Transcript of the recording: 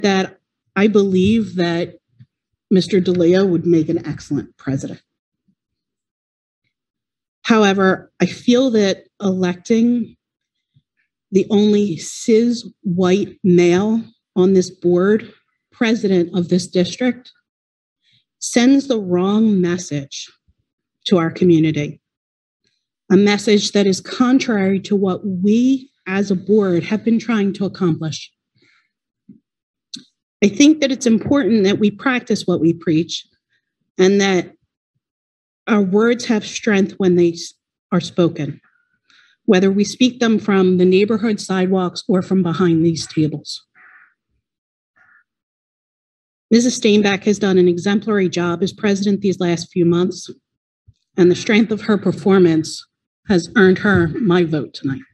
that I believe that Mr. DeLeo would make an excellent president. However, I feel that electing the only cis white male on this board, president of this district, sends the wrong message to our community. A message that is contrary to what we as a board have been trying to accomplish. I think that it's important that we practice what we preach and that our words have strength when they are spoken, whether we speak them from the neighborhood sidewalks or from behind these tables. Mrs. Stainback has done an exemplary job as president these last few months, and the strength of her performance has earned her my vote tonight.